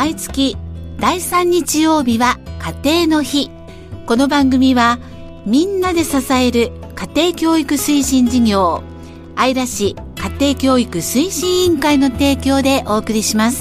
毎月第3日曜日は家庭の日。この番組はみんなで支える家庭教育推進事業、姶良市家庭教育推進委員会の提供でお送りします。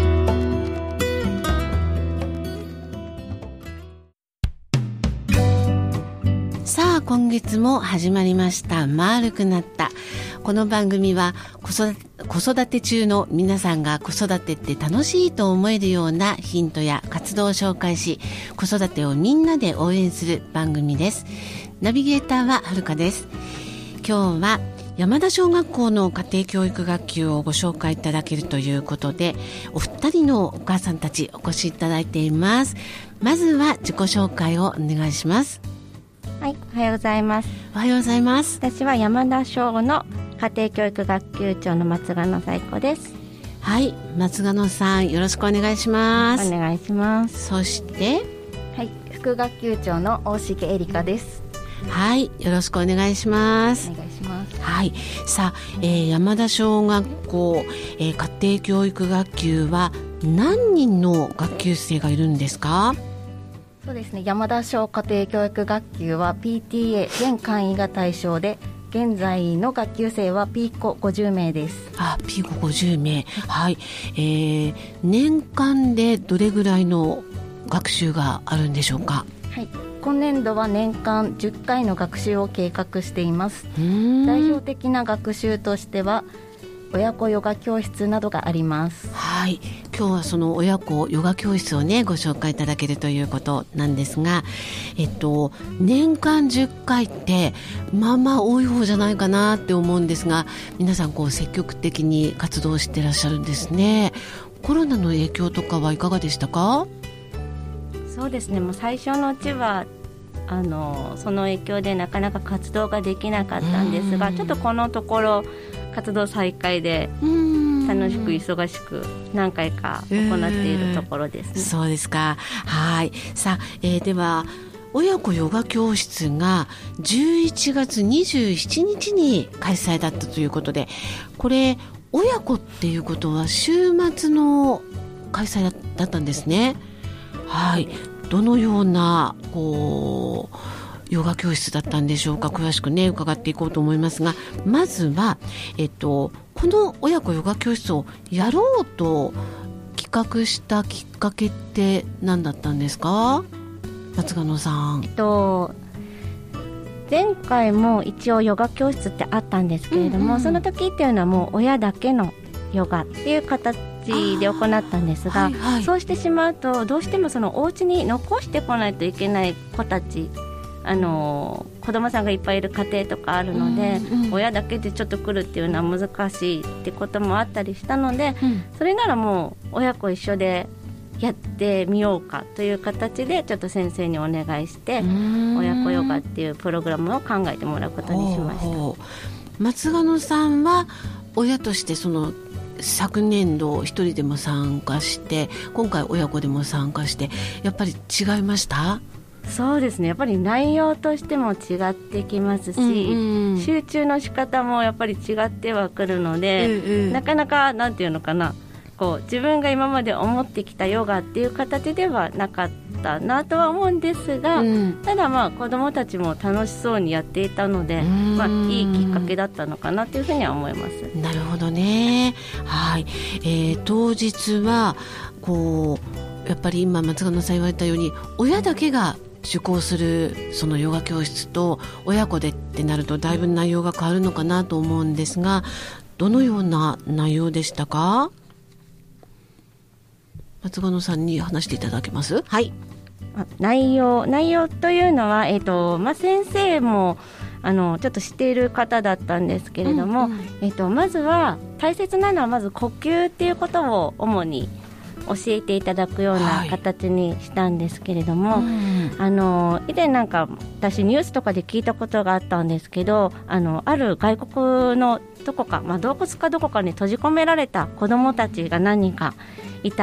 さあ、今月も始まりました。丸くなった。この番組は子育て中の皆さんが子育てって楽しいと思えるようなヒントや活動を紹介し、子育てをみんなで応援する番組です。ナビゲーターははるかです。今日は山田小学校の家庭教育学級をご紹介いただけるということで、お二人のお母さんたちお越しいただいています。まずは自己紹介をお願いします。 はい、おはようございます。 おはようございます。 私は山田小の家庭教育学級長の松賀野彩子です。 はい、松賀野さんよろしくお願いします。 お願いします。 そしてはい、副学級長の大重恵里香です。 はい、よろしくお願いします。 お願いします。 はい、さあ、山田小学校、家庭教育学級は何人の学級生がいるんですか？ そうですね、山田小家庭教育学級は PTA 全会員が対象で、現在の学級生はピーコ50名です。 ピーコ50名。はい、年間でどれぐらいの学習があるんでしょうか？ はい、今年度は年間10回の学習を計画しています。代表的な学習としては親子ヨガ教室などがあります。 はい、今日はその親子ヨガ教室をねご紹介いただけるということなんですが、年間10回ってまあまあ多い方じゃないかなって思うんですが、皆さんこう積極的に活動してらっしゃるんですね。コロナの影響とかはいかがでしたか？ そうですね、もう最初のうちはその影響でなかなか活動ができなかったんですが、ちょっとこのところ活動再開で楽しく忙しく何回か行っているところですね。 そうですか。はい。さあ、では親子ヨガ教室が11月27日に開催だったということで、これ親子っていうことは週末の開催だったんですね。はい。どのようなヨガ教室だったんでしょうか？詳しくね伺っていこうと思いますが、まずは、この親子ヨガ教室をやろうと企画したきっかけって何だったんですか？松賀野さん。 前回も一応ヨガ教室ってあったんですけれども、その時っていうのはもう親だけのヨガっていう形で行ったんですが、そうしてしまうとどうしてもそのお家に残してこないといけない子たち、子供さんがいっぱいいる家庭とかあるので、親だけでちょっと来るっていうのは難しいってこともあったりしたので、それならもう親子一緒でやってみようかという形でちょっと先生にお願いして親子ヨガっていうプログラムを考えてもらうことにしました。 松賀野さんは親としてその昨年度一人でも参加して、今回親子でも参加して、やっぱり違いました？ そうですね、やっぱり内容としても違ってきますし、集中の仕方もやっぱり違ってはくるので、なかなかなんていうのかな、自分が今まで思ってきたヨガっていう形ではなかったなとは思うんですが、ただ子どもたちも楽しそうにやっていたので、いいきっかけだったのかなというふうには思います。 なるほどね。はい。当日はやっぱり今松賀野さん言われたように親だけが受講するそのヨガ教室と親子でってなるとだいぶ内容が変わるのかなと思うんですが、どのような内容でしたか？松賀野さんに話していただけます？はい。 内容というのは、先生もちょっと知っている方だったんですけれども、まずは大切なのはまず呼吸っていうことを主に教えていただくような形にしたんですけれども、以前なんか私ニュースとかで聞いたことがあったんですけど、ある外国のどこか、洞窟かどこかに閉じ込められた子どもたちが何人かいた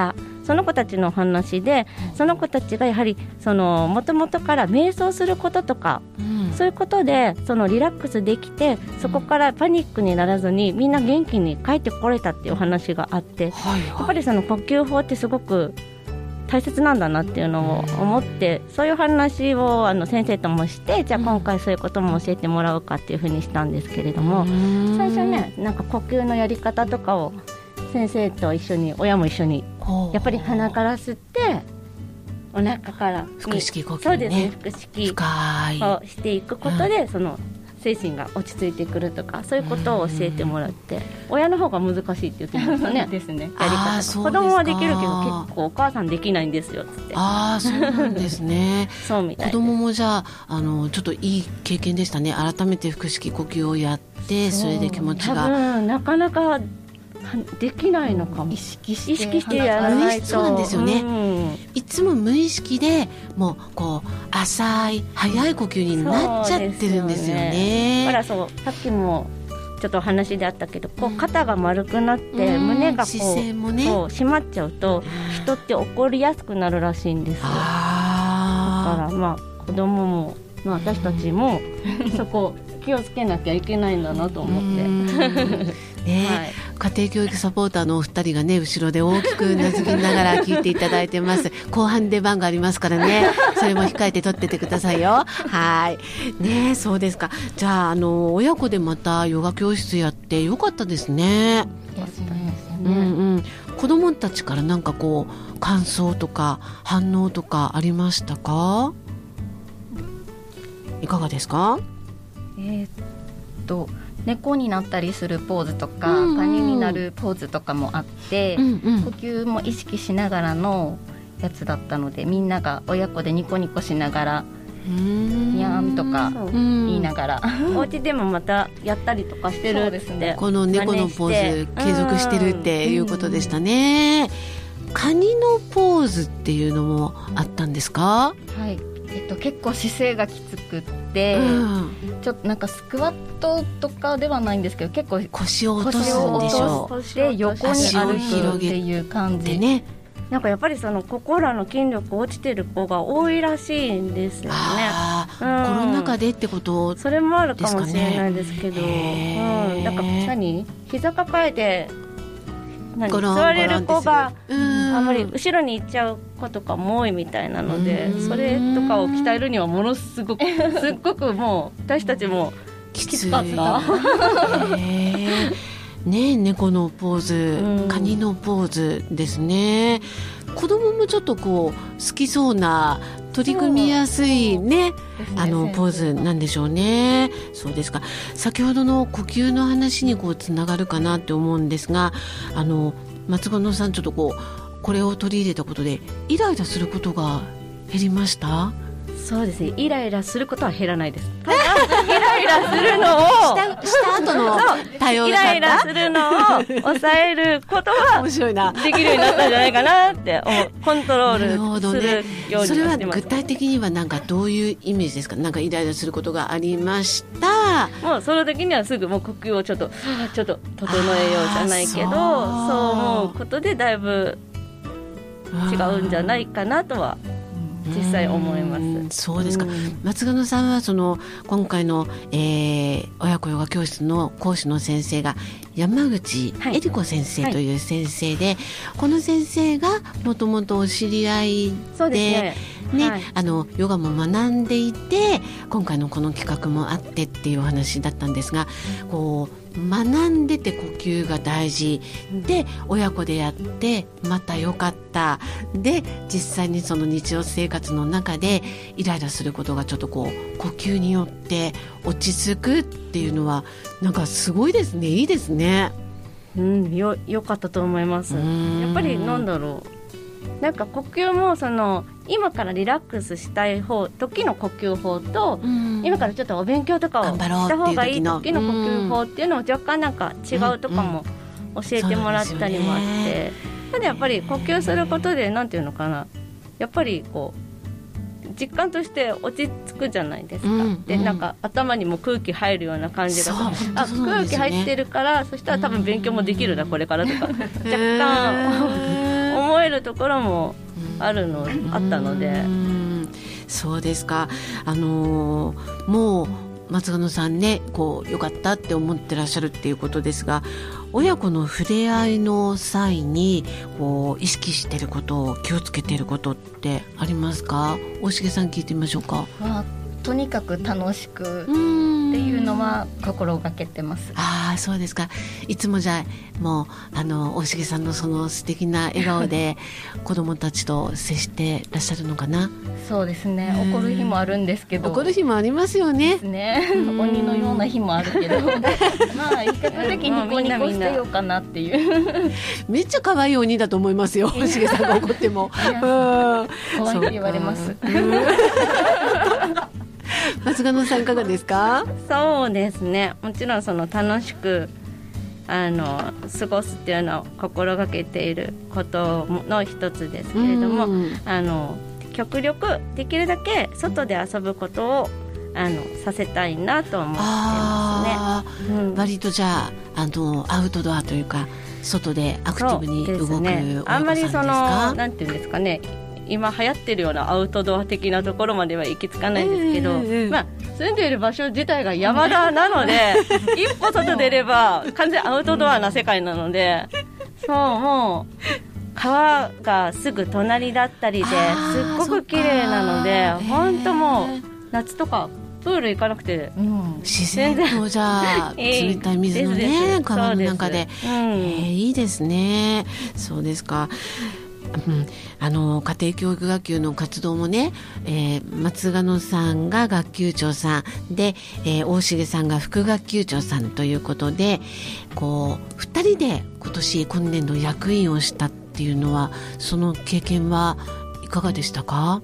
その子たちの話で、その子たちがやはりもともとから瞑想することとか、そういうことでリラックスできて、そこからパニックにならずにみんな元気に帰ってこれたっていう話があって、やっぱり呼吸法ってすごく大切なんだなっていうのを思って、そういう話を先生ともして、じゃあ今回そういうことも教えてもらおうかっていうふうにしたんですけれども、最初ね、なんか呼吸のやり方とかを先生と一緒に、親も一緒にやっぱり鼻から吸ってお腹から腹式呼吸ね。 そうですね、腹式をしていくことで、精神が落ち着いてくるとか、そういうことを教えてもらって、親の方が難しいって言ってましたねですね、 やり方。子供はできるけど結構お母さんできないんですよっつって。 そうなんですねそうみたいです。 子供もじゃあ、ちょっといい経験でしたね。改めて腹式呼吸をやって、それで気持ちが多分なかなかできないのかも。意識してやらないと。 そうなんですよね、いつも無意識でもう浅い速い呼吸になっちゃってるんですよね。 だからさっきもちょっとお話であったけど、肩が丸くなって、胸が姿勢もね、 締まっちゃうと、人って怒りやすくなるらしいんですよ。だから子供も、私たちもそこ気をつけなきゃいけないんだなと思って家庭教育サポーターのお二人がね、後ろで大きくうなずきながら聞いていただいてます。後半出番がありますからね、それも控えて取っててくださいよ。はいね、そうですか。じゃあ、親子でまたヨガ教室やってよかったですね。子供たちからなんか感想とか反応とかありましたか？いかがですか？ 猫になったりするポーズとか、カニになるポーズとかもあって、呼吸も意識しながらのやつだったので、みんなが親子でニコニコしながらにゃーんとか言いながらお家でもまたやったりとかしてるですね。 この猫のポーズ継続してるっていうことでしたね。カニのポーズっていうのもあったんですか？ はい、結構姿勢がきつくって、ちょっとなんかスクワットとかではないんですけど、結構腰を落とすんでしょう。 で横に歩くっていう感じでね。 なんかやっぱりここらの筋力落ちてる子が多いらしいんですよね。 コロナ禍でってことですかね。 それもあるかもしれないですけど、なんか膝抱えて座れる子があんまり後ろに行っちゃう子とかも多いみたいなので、それとかを鍛えるにはものすごくすっごくもう私たちもきつかった猫のポーズ、カニのポーズですね。子供もちょっと好きそうな、取り組みやすいね、ポーズなんでしょうね。そうですか。先ほどの呼吸の話につながるかなって思うんですが、松園さん、ちょっとこれを取り入れたことでイライラすることが減りました？ そうですね、イライラすることは減らないです。イライラするのをした後の対応がイライラするのを抑えることは面白いな、 できるようになったんじゃないかなってコントロールするようにしてます。 それは具体的にはなんかどういうイメージですか？なんかイライラすることがありました。 もうその時にはすぐもう呼吸をちょっと整えようじゃないけど、そう思うことでだいぶ違うんじゃないかなとは実際思います。 そうですか。松園さんは今回の、親子ヨガ教室の講師の先生が山口恵理子先生という先生で、この先生がもともとお知り合いで、ヨガも学んでいて、今回のこの企画もあってっていうお話だったんですが、学んでて呼吸が大事で、親子でやってまた良かったで、実際にその日常生活の中でイライラすることがちょっと呼吸によって落ち着くっていうのはなんかすごいですね。いいですね。 よかったと思います。やっぱりなんだろう、なんか呼吸も今からリラックスしたい時の呼吸法と、今からちょっとお勉強とかをした方がいい時の呼吸法っていうのを若干なんか違うとかも教えてもらったりもあって、ただやっぱり呼吸することでなんていうのかな、やっぱり実感として落ち着くじゃないですか。でなんか頭にも空気入るような感じが、空気入ってるから、そしたら多分勉強もできるなこれからとか若干思思えるところもあったので。 そうですか。もう松賀野さんね、良かったって思ってらっしゃるっていうことですが、親子の触れ合いの際に意識していること、気をつけていることってありますか？大重さん聞いてみましょうか。 とにかく楽しくっていうのは心がけてます。 そうですか。いつもじゃあもう大重さんのその素敵な笑顔で子どもたちと接してらっしゃるのかな。 そうですね。怒る日もあるんですけど。 怒る日もありますよね。 鬼のような日もあるけど比較的ニコニコしてようかなっていうめっちゃ可愛い鬼だと思いますよ、大重さんが怒っても。 可愛いって言われます。 松賀野さんいかがですか？ そうですね、もちろんその楽しく過ごすっていうのを心がけていることの一つですけれども、極力できるだけ外で遊ぶことをさせたいなと思ってますね。 割とじゃあアウトドアというか外でアクティブに動く親子さんですか？ あんまりなんていうんですかね、今流行ってるようなアウトドア的なところまでは行き着かないんですけど、住んでいる場所自体が山田なので一歩外出れば完全アウトドアな世界なので、もう川がすぐ隣だったりですっごく綺麗なので、本当もう夏とかプール行かなくて、 自然のじゃあ冷たい水のね川の中で、いいですね。そうですか。家庭教育学級の活動もね、松賀野さんが学級長さんで、大重さんが副学級長さんということで、2人で今年度役員をしたっていうのは、その経験はいかがでしたか？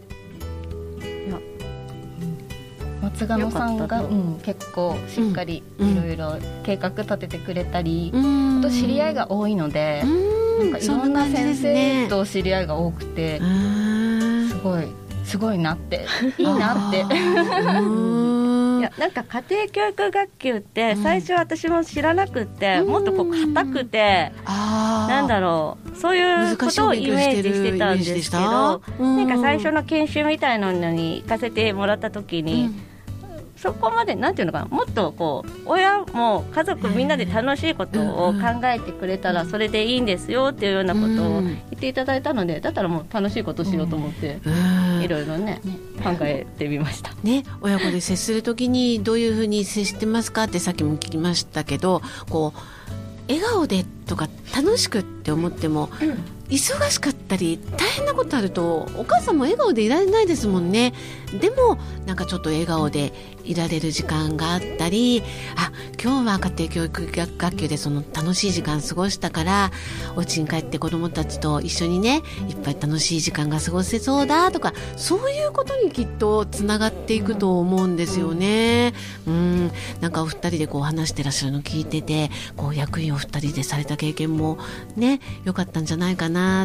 松賀野さんが、結構しっかりいろいろ計画立ててくれたり、あと知り合いが多いので、なんかいろんな先生と知り合いが多くて、すごいなっていいなっていや、なんか家庭教育学級って最初私も知らなくて、もっと硬くて、なんだろう、そういうことをイメージしてたんですけど、なんか最初の研修みたいなのに行かせてもらった時に、そこまでなんていうのかな、もっと親も家族みんなで楽しいことを考えてくれたらそれでいいんですよっていうようなことを言っていただいたので、だったらもう楽しいことしようと思っていろいろね考えてみましたね。親子で接するときにどういうふうに接してますかってさっきも聞きましたけど、笑顔でとか楽しくって思っても、忙しかったり大変なことあるとお母さんも笑顔でいられないですもんね。でもなんかちょっと笑顔でいられる時間があったり、今日は家庭教育学級でその楽しい時間過ごしたから、お家に帰って子どもたちと一緒にねいっぱい楽しい時間が過ごせそうだとか、そういうことにきっとつながっていくと思うんですよね。なんかお二人で話してらっしゃるの聞いてて、役員を二人でされた経験もね良かったんじゃないかなって、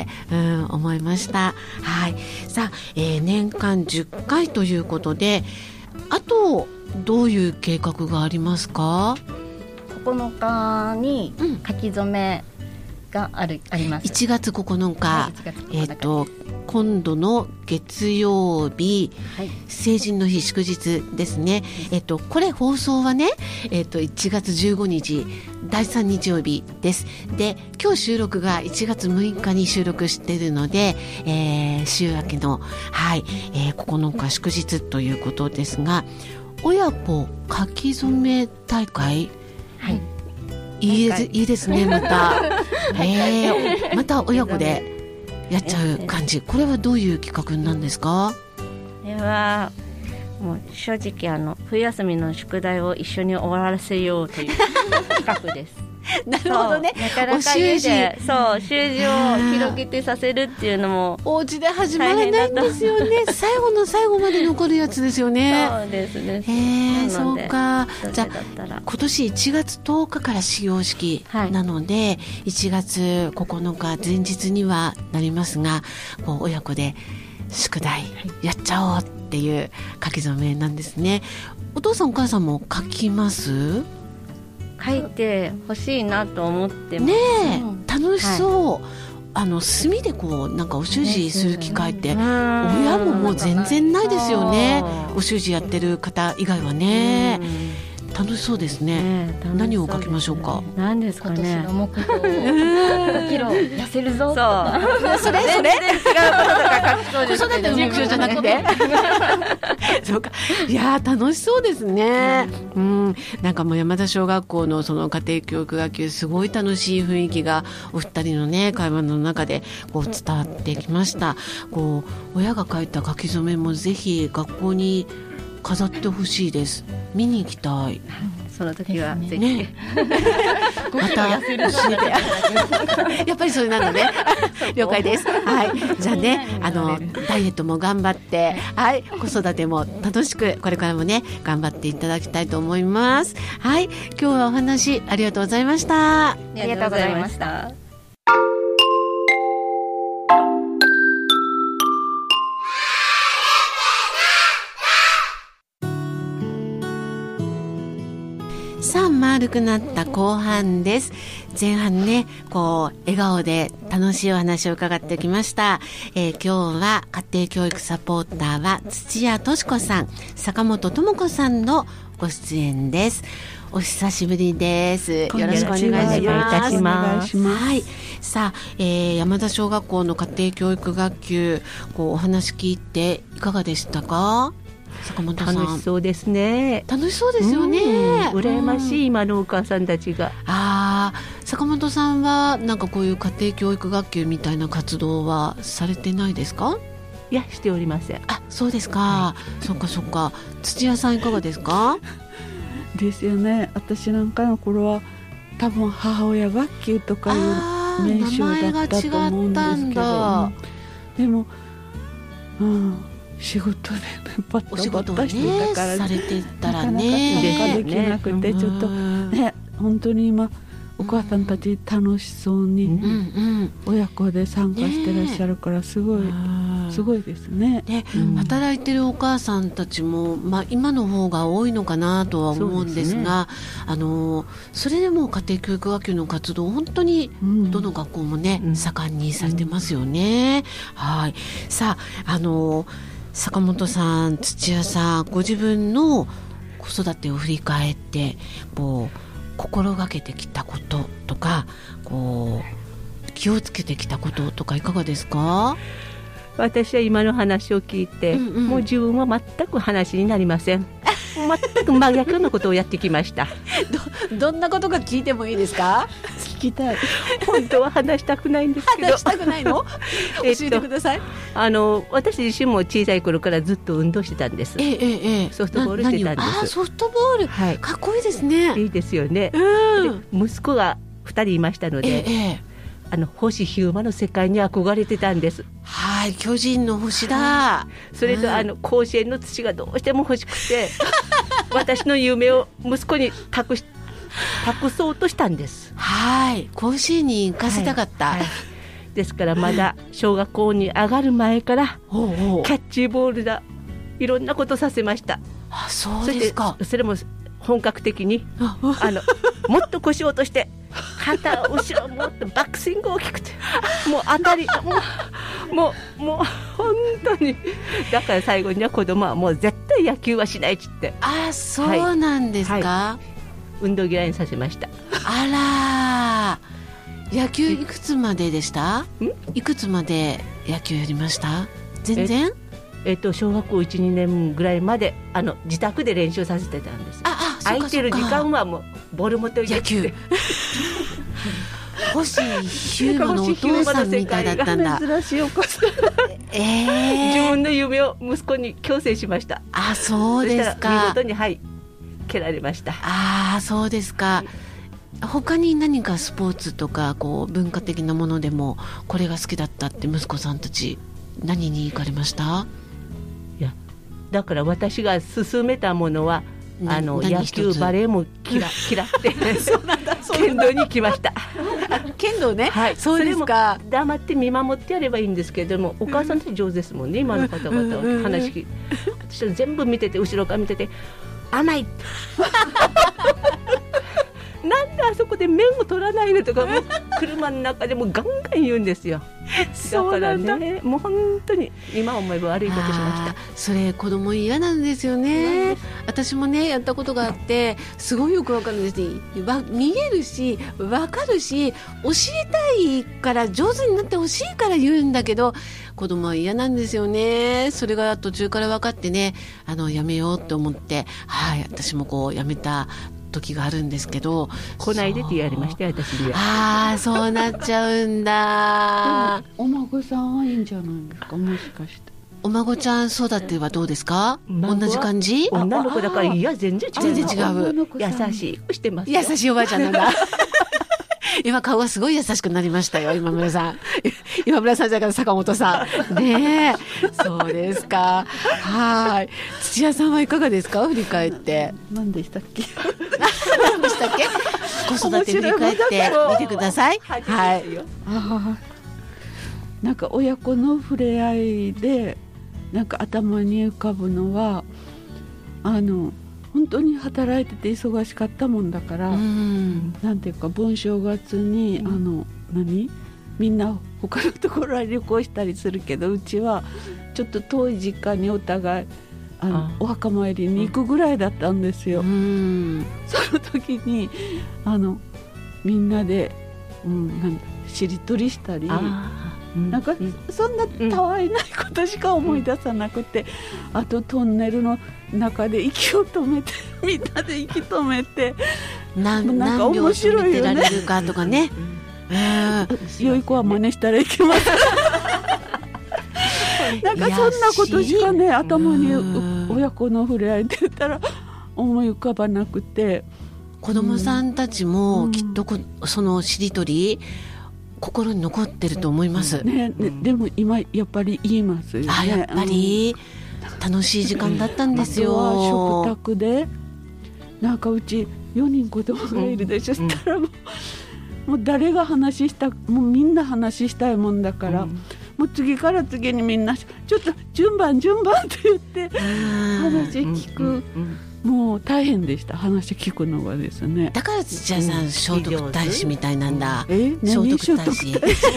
思いました。はい。さあ、年間10回ということで、あとどういう計画がありますか ？9日に書き初めがあります。 1月9日、今度の月曜日、成人の日祝日ですね。これ放送はね、1月15日第3日曜日です。で、今日収録が1月6日に収録しているので、週明けの、9日祝日ということですが、親子書き初め大会、いいですね。またまた親子でやっちゃう感じ。これはどういう企画なんですか？ これはもう正直冬休みの宿題を一緒に終わらせようという企画です。 なるほどね。 なかなか家で習字を広げてさせるっていうのもお家で始まらないんですよね。最後の最後まで残るやつですよね。 そうですね。 そうか。じゃあ今年1月10日から始業式なので、1月9日前日にはなりますが、親子で宿題やっちゃおうっていう書き初めなんですね。お父さんお母さんも書きます？書いてほしいなと思ってます。 楽しそう。 炭でこうなんかお習字する機会って親ももう全然ないですよね。お習字やってる方以外はね。楽しそうですね。何を書きましょうか。 何ですかね。 今年の目標5キロ痩せるぞ。 それ全然違うこととか書きそうです。 子育ての目標じゃなくてそうか。いや楽しそうですね。なんかもう山田小学校のその家庭教育学級すごい楽しい雰囲気がお二人のね会話の中でこう伝わってきました。こう親が書いた書き初めもぜひ学校に飾ってほしいです。見に行きたい。 その時はぜひ、 ね、また教えてやっぱりそれなのね了解です。はい、じゃあねダイエットも頑張って、はい、子育ても楽しくこれからもね頑張っていただきたいと思います。はい、今日はお話ありがとうございました。 ありがとうございました。 さあ丸くなった後半です。前半ねこう笑顔で楽しいお話を伺ってきました。今日は家庭教育サポーターは土屋敏子さん、坂本智子さんのご出演です。お久しぶりです。よろしくお願いします。はい、さあ、山田小学校の家庭教育学級こうお話聞いていかがでしたか。坂本さん。 楽しそうですね。 楽しそうですよね。 羨ましい今のお母さんたちが。 坂本さんはなんかこういう家庭教育学級みたいな活動はされてないですか。 いやしておりません。 そうですか、そっかそっか。土屋さんいかがですか。 ですよね。私なんかの頃は多分母親学級とかいう名称だったと思うんですけど、でも、仕事でバタバタしてたから、 されてたらなかなか参加できなくて、ちょっとね本当に今お母さんたち楽しそうに親子で参加してらっしゃるからすごいですね。 で、働いてるお母さんたちも、今の方が多いのかなとは思うんですが、それでも家庭教育学級の活動本当にどの学校もね、盛んにされてますよね。はい。さあ坂本さん、土屋さん、ご自分の子育てを振り返ってこう心がけてきたこととかこう気をつけてきたこととかいかがですか。 私は今の話を聞いて、もう自分は全く話になりません。全く真逆のことをやってきました。 どんなことか聞いてもいいですか。 聞きたい。 本当は話したくないんですけど。 話したくないの教えてください。 私自身も小さい頃からずっと運動してたんです。ソフトボールしてたんです。 ソフトボール、かっこいいですね。 いいですよね。息子が2人いましたので、星飛雄馬の世界に憧れてたんです。 はい、巨人の星だ。 それと甲子園の土がどうしても欲しくて私の夢を息子に託そうとしたんです。 はい、甲子園に行かせたかった。 ですからまだ小学校に上がる前からキャッチボールだいろんなことさせました。 そうですか。 それも本格的にもっと腰を落として肩を後ろもっとバックスイング大きくてもう当たりもう本当にだから最後には子供はもう絶対野球はしないって言ってそうなんですか、 運動嫌いにさせました。 野球いくつまででした？いくつまで野球やりました？全然小学校 1,2 年ぐらいまで自宅で練習させてたんです。空いてる時間はもうボール持って野球星飛雄馬のお父さんみたいだったんだ。 珍しいお子さん自分の夢を息子に強制しました。 そうですか。 見事に蹴られました。 そうですか。他に何かスポーツとかこう文化的なものでもこれが好きだったって息子さんたち何に行かれました？ いやだから私が勧めたものは野球バレーも嫌って剣道に行きました。 剣道ね、そうですか。 それも黙って見守ってやればいいんですけれども、お母さんって上手ですもんね、今の方々は話聞いて私は全部見てて後ろから見てて甘いなんであそこで面を取らないのとかもう車の中でもガンガン言うんですよ。だからね、もう本当に今思えば悪いことしました。 それ子供嫌なんですよね。私もねやったことがあってすごいよくわかるんです。見えるしわかるし教えたいから上手になってほしいから言うんだけど子供は嫌なんですよね。それが途中から分かってねやめようと思って、はい、私もこうやめた時があるんですけど、 来ないでって言われましたよ私には。 そうなっちゃうんだ。 お孫さんはいいんじゃないですか、もしかして。 お孫ちゃん育てはどうですか？同じ感じ？ 女の子だからいや全然違う。 全然違う。 優しくしてますよ。 優しいおばあちゃんなんだ。今顔がすごい優しくなりましたよ今村さん。今村さんじゃなくて坂本さんねえ。そうですか。はい。土屋さんはいかがですか？振り返って何でしたっけ？ 何でしたっけ？子育て振り返ってみてください。はい。 なんか親子の触れ合いでなんか頭に浮かぶのは本当に働いてて忙しかったもんだから、なんていうか盆正月に、みんな他のところは旅行したりするけどうちはちょっと遠い実家にお互いお墓参りに行くぐらいだったんですよ。その時にみんなで、しりとりしたりなんかそんなたわいないことしか思い出さなくて、あとトンネルの中で息を止めてみんなで息止めてなんか面白いよね。何秒止めてられるかとかね。 良い子は真似したらいけません。なんかそんなことしかね頭に親子の触れ合いって言ったら思い浮かばなくて、 子供さんたちもきっとそのしりとり心に残ってると思います、 でも今やっぱり言いますよね。 やっぱり、楽しい時間だったんですよ。 あとは食卓でなんかうち4人子供がいるでしょ、したらもう誰が話したもうみんな話したいもんだから、もう次から次にみんなちょっと順番って言って話聞く、もう大変でした。話聞くのがですね。 だから土屋さん聖徳太子みたいなんだ。 聖徳太子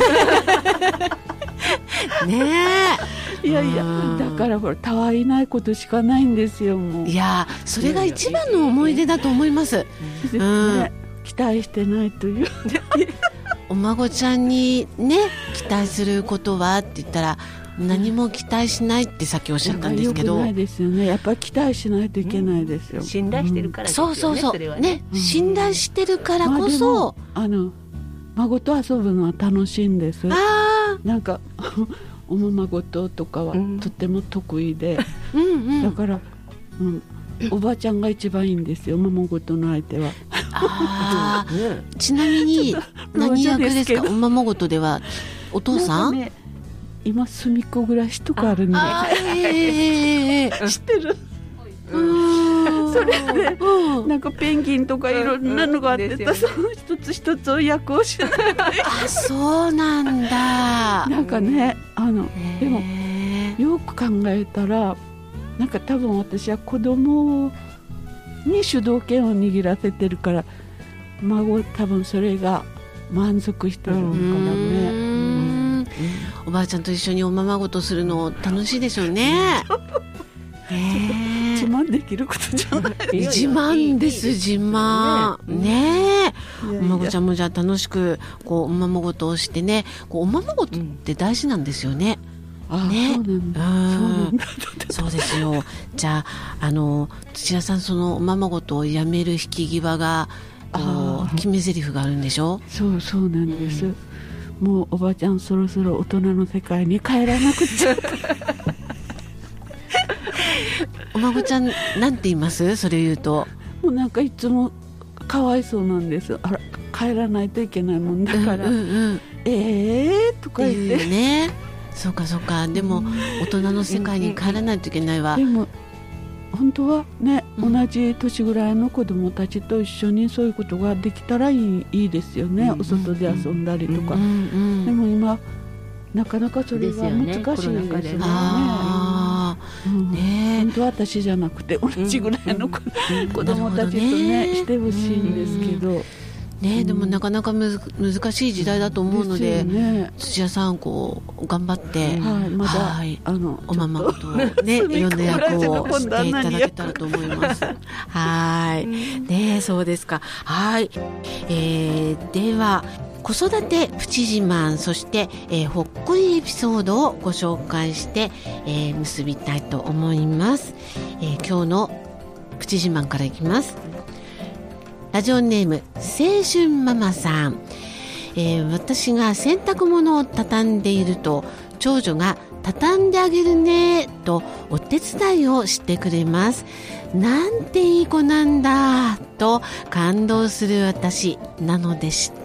ねえ。いやだからほらたわいないことしかないんですよ。もういやそれが一番の思い出だと思います。 期待してないというお孫ちゃんにね期待することはって言ったら何も期待しないってさっきおっしゃったんですけど、 良くないですよね。やっぱり期待しないといけないですよ。 信頼してるからですよね。 そうね、信頼してるからこそ、 孫と遊ぶのは楽しいんです。なんかおままごととかはとっても得意で、だから、おばあちゃんが一番いいんですよ、おままごとの相手は。 ちなみに何役ですか？おままごとではお父さん？ 今隅っこ暮らしとかあるんで、知ってる？それでなんかペンギンとかいろんなのがあってその一つ一つを役をしない。 そうなんだ。 なんかねでもよく考えたらなんか多分私は子供に主導権を握らせてるから孫多分それが満足してるのかなね。 おばあちゃんと一緒におままごとするの楽しいでしょうね。 自慢できることじゃない。 自慢です、自慢ねえ。お孫ちゃんもじゃあ楽しくおままごとをしてね、おままごとって大事なんですよね。そうですよ。じゃあ土屋さんそのおままごとをやめる引き際が決め台詞があるんでしょ？ そうなんです、もうおばあちゃんそろそろ大人の世界に帰らなくちゃ。 お孫ちゃんなんて言います？それ言うともうなんかいつもかわいそうなんです。帰らないといけないもんだから、とか言ってね。そうかでも大人の世界に帰らないといけないわ。 でも本当はね、同じ年ぐらいの子供たちと一緒にそういうことができたらいいですよね、お外で遊んだりとか、でも今なかなかそれが難しいですよね。 本当は私じゃなくて同じぐらいの子供たちとねしてほしいんですけどでもなかなか難しい時代だと思うので、土屋さんこう頑張って、 まだおままごとをねいろんな役をしていただけたらと思いますそうですか。では子育てプチ自慢、そして、ほっこりエピソードをご紹介して、結びたいと思います。今日のプチ自慢からいきます。ラジオネーム青春ママさん、私が洗濯物を畳んでいると長女が畳んであげるねとお手伝いをしてくれます。なんていい子なんだと感動する私なのでした。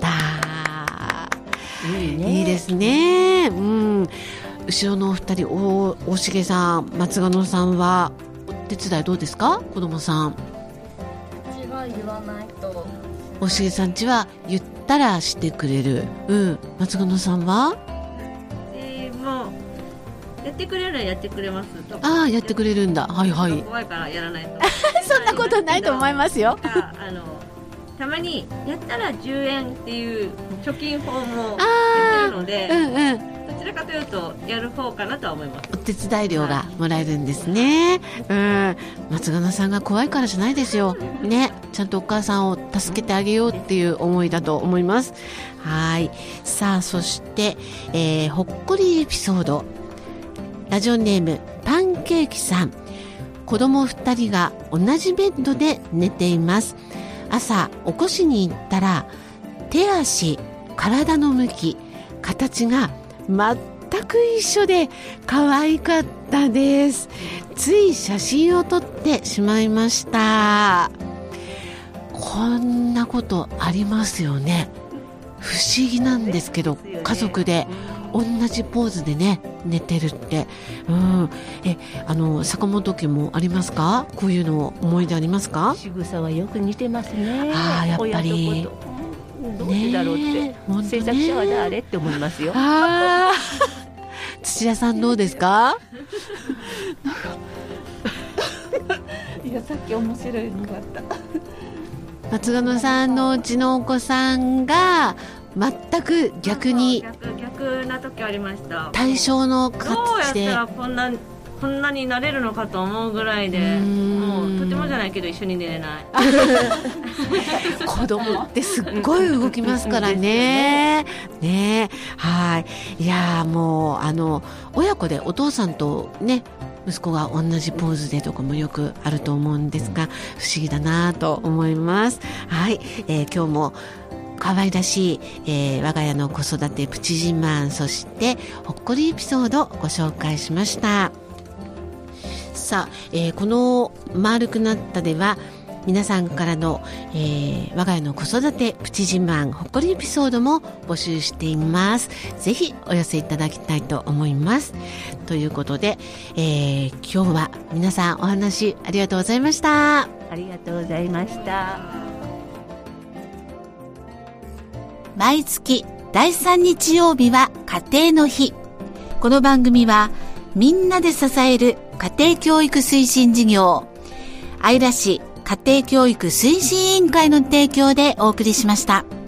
いいですね。後ろのお二人、大重さん、松賀野さんはお手伝いどうですか？子供さん。 言わないと。 大重さんちは言ったらしてくれる。松賀野さんは？ もうやってくれるらやってくれます。 やってくれるんだ。怖いからやらないと。 そんなことないと思いますよ。 たまにやったら10円っていう貯金法もやってるので、どちらかというとやる方かなとは思います。 お手伝い料がもらえるんですね。松賀野さんが怖いからじゃないですよね。ちゃんとお母さんを助けてあげようっていう思いだと思います。さあ、そして、ほっこりエピソード、ラジオネームパンケーキさん。子供2人が同じベッドで寝ています。朝起こしに行ったら手足、体の向き、形が全く一緒で可愛かったです。つい写真を撮ってしまいました。こんなことありますよね。不思議なんですけど、家族で同じポーズでね寝てるって、坂本家もありますか？こういうの思い出ありますか？ 仕草はよく似てますね。 やっぱりどうしてだろうって、制作者は誰って思いますよ。 土屋さんどうですか？ いや、さっき面白いのがあった。 松賀野さんのうちのお子さんが全く逆に逆な時ありました。 対象の形でどうやったらこんなになれるのかと思うぐらいで、もうとてもじゃないけど一緒に寝れない。 子供ってすっごい動きますからね。いやもう親子でお父さんとね息子が同じポーズでとかもよくあると思うんですが、不思議だなと思います。今日も可愛らしい、我が家の子育てプチ自慢、そしてほっこりエピソードをご紹介しました。さあ、この丸くなったでは皆さんからの、我が家の子育てプチ自慢ほっこりエピソードも募集しています。ぜひお寄せいただきたいと思います。ということで、今日は皆さんお話ありがとうございました。 ありがとうございました。 毎月第3日曜日は家庭の日。この番組はみんなで支える家庭教育推進事業姶良市家庭教育推進委員会の提供でお送りしました。